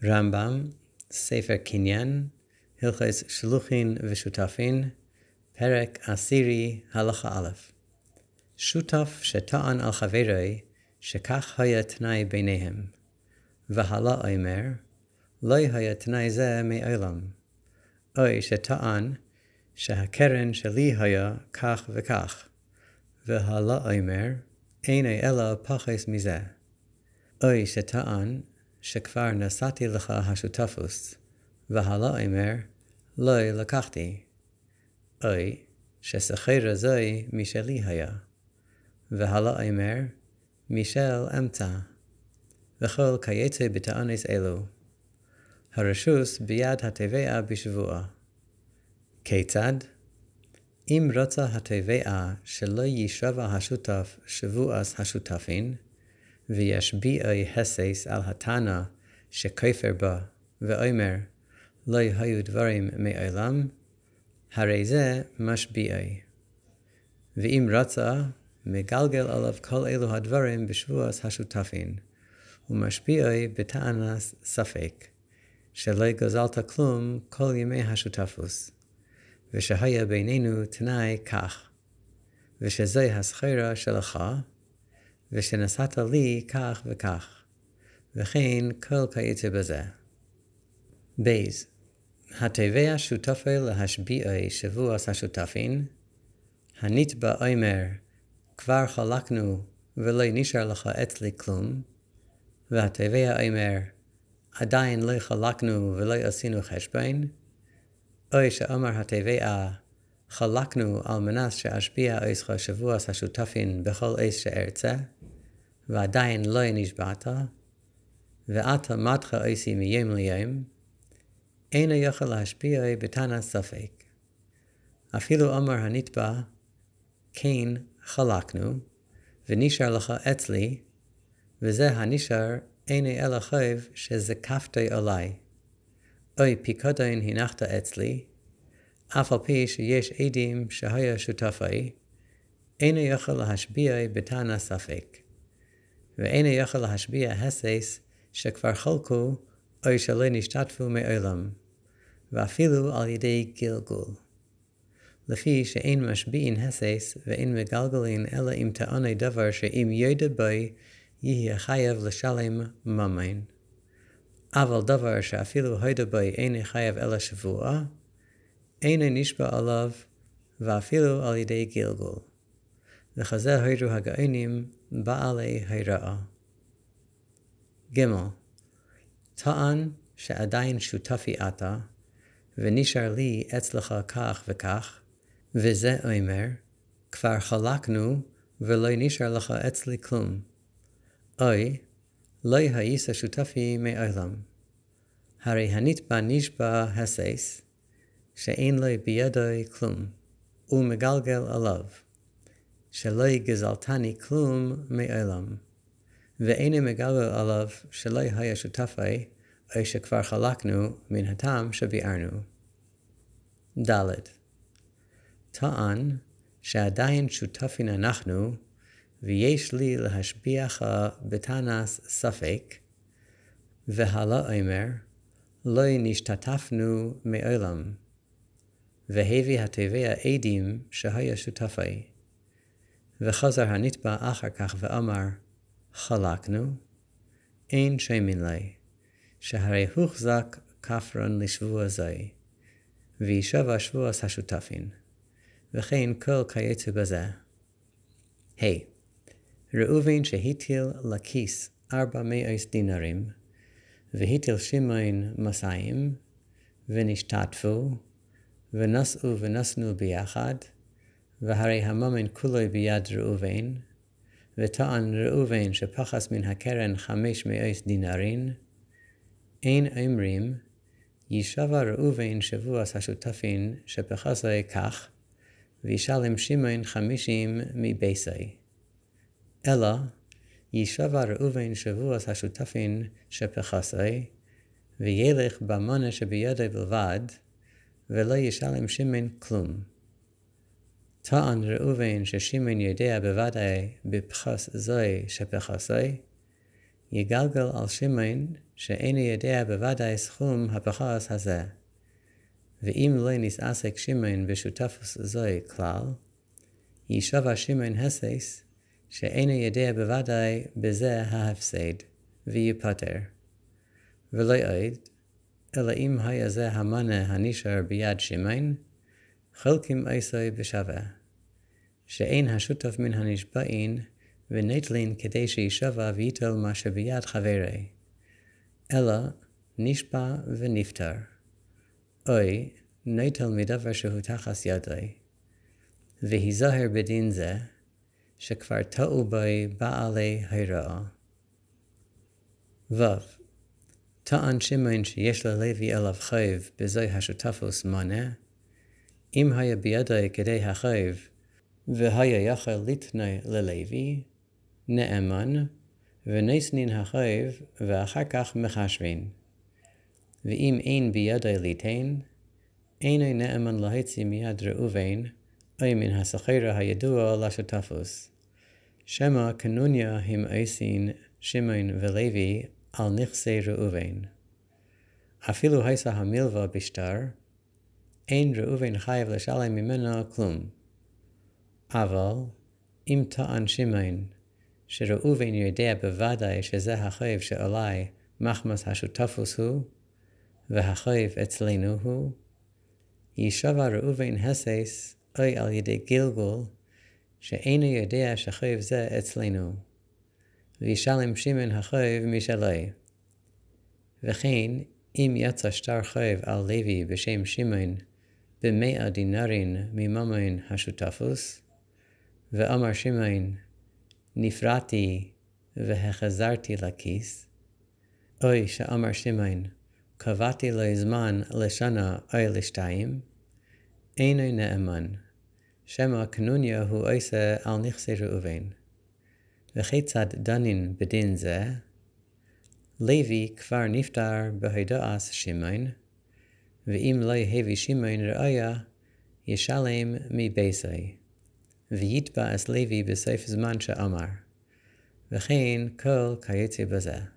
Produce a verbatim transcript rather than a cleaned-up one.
רמב"ם, ספר קניין, הלכות שלוחין ושותפין, פרק עשירי, הלכה א'. שותף שטען על חברי, שכך היה תנאי ביניהם. והלה אומר, לא היה תנאי זה מעולם. אוי שטען שהקרן שלי היה כך וכך. והלה אומר, אין אלא פחס מזה. אוי שטען שכבר נשאתי לך השותפוס. והלה אומר, לא לקחתי. אוי ששכירה זוי משלי היה. והלה אומר, משל אמצע. וכל כיוצא בטענס אלו. הרשוס ביד התובע בשבועה. כיצד? אם רצה התובע שלא ישבע השותף שבועס השותפין, וישביעי הסס על הטענה שכופר בה, ואומר, לא היו דברים מעולם, הרי זה משביעי. ואם רצה, מגלגל עליו כל אלו הדברים בשבועס השותפין, ומשביעי בטענס ספק, שלא גזלת כלום כל ימי השותפוס, ושהיה בינינו תנאי כך, ושזוהי הסחירה שלך, ושנשאת לי כך וכך, וכן כל כיוצא בזה. בייז, התובע שותפי להשביעי שבועס השותפין, הנתבע אומר, כבר חלקנו ולא נשאר לך אצלי כלום, והתובע אומר, עדיין לא חלקנו ולא עשינו חשבון, אוי שאמר התובע, חלקנו על מנת שאשביע אצלך שבועס השותפין בכל עת שארצה, ועדיין לא נשבעת, ואתה מתך עשי מיום ליום, אין יכול להשביע בטענת ספק. אפילו אמר הנתבע, כן חלקנו, ונשאר לך אצלי, וזה הנשאר אין אלא חייב שזקפתי עלי. אוי פיקדון הנחת אצלי, אף על פי שיש עדים שהיה שותפי, אין יכול להשביע בטענת ספק. ואין יכול להשביע הסס שכבר חלקו או שלא נשתתפו מעולם, ואפילו על ידי גלגול. לפי שאין משביעין הסס ואין מגלגלין אלא אם טעני דבר שאם יודע בי יהיה חייב לשלם ממון. אבל דבר שאפילו יודע בי אין חייב אלא שבוע, אין נשבע עליו ואפילו על ידי גלגול. וכזה היו הגאונים בעלי היראה. ג' טען שעדיין שותפי אתה, ונשאר לי אצלך כך וכך, וזה אומר, כבר חלקנו ולא נשאר לך אצלי כלום. אוי, לא היית שותפי מעולם. הרי הנתבע נשבע הסס, שאין לו בידי כלום, ומגלגל עליו, שלא גזלתני כלום מעולם, ואין מגלגל עליו שלא היה שותפי, או שכבר חלקנו מן הטעם שביארנו. ד' טען שעדיין שותפין אנחנו, ויש לי להשביעך בטענס ספק, והלה אומר, לא נשתתפנו מעולם, והביא התובע עדים שהיה שותפי. וחזר הנתבע אחר כך ואמר, חלקנו, אין שמן לי, שהרי הוחזק כפרון לשבוע זה, וישבע שבועס השותפין, וכן כל כיוצא בזה. היי, ראובן שהטיל לכיס ארבע מאות דינרים, והטיל שמעון מסעים, ונשתתפו, ונשאו ונשנו ביחד, והרי הממון כולו ביד ראובן, וטען ראובן שפחס מן הקרן חמש מאות דינרים, אין אומרים, ישבע ראובן שבועס השותפין שפחסי כך, וישלם שמעון חמישים מבייסי. אלא, ישבע ראובן שבועס השותפין שפחסי, וילך במונה שבידי בלבד, ולא ישלם שמעון כלום. טען ראובן ששמעון יודע בוודאי בפחס זוי שפחסי, יגלגל על שמעון שאינו יודע בוודאי סכום הפחס הזה. ואם לא נסעסק שמעון בשותפוס זוי כלל, יישבע שמעון הסס שאינו יודע בוודאי בזה ההפסד, ויפטר. ולא עוד, אלא אם היה זה המנה הנשאר ביד שמעון, חלקים עשוי בשווה, שאין השותף מן הנשבעין ונטלין כדי שישבע ויטל מה שביד חברי, אלא נשבע ונפטר, אוי נטל מדבר שהוא תחס ידוי, והיזהר בדין זה, שכבר טעו בוי בעלי הרעה. ו. טען שמעון שיש ללוי אליו חייב בזוי השותפוס מנה, אם היה בידי כדי החייב, והיה יכול לתנאי ללוי, נאמן, ונסנין החייב, ואחר כך מחשבין. ואם אין בידי ליתן, אינו נאמן להוציא מיד ראובן, אי מן הסחira הידוע לשותפוס. שמא קנוניה הם עושים שמעון ולוי על נכסי ראובן. אפילו הייתה המלווה בשטר, אין ראובן חייב לשלם ממנו כלום. אבל אם טען שמעון שראובן יודע בוודאי שזה החייב שעלי מחמס השותפוס הוא, והחייב אצלנו הוא, יישבע ראובן הסס אוי על ידי גלגול, שאינו יודע שחייב זה אצלנו, וישלם שמעון החייב משלי. וכן, אם יצא שטר חייב על לוי בשם שמעון, במאה דינרין מממן השותפוס, ואמר שמעון, נפרעתי והחזרתי לכיס, אוי שאמר שמעון, קבעתי לו זמן לשנה או לשתיים, אינו נאמן, שמא קנוניה הוא עושה על נכסי ראובן. וכיצד דנין בדין זה? לוי כבר נפטר בהודעת שמעון, ואם לא הביא שמעון ראיה, ישלם מבייסי, ויתבע את לוי בסוף זמן שאמר, וכן כל כיוצא בזה.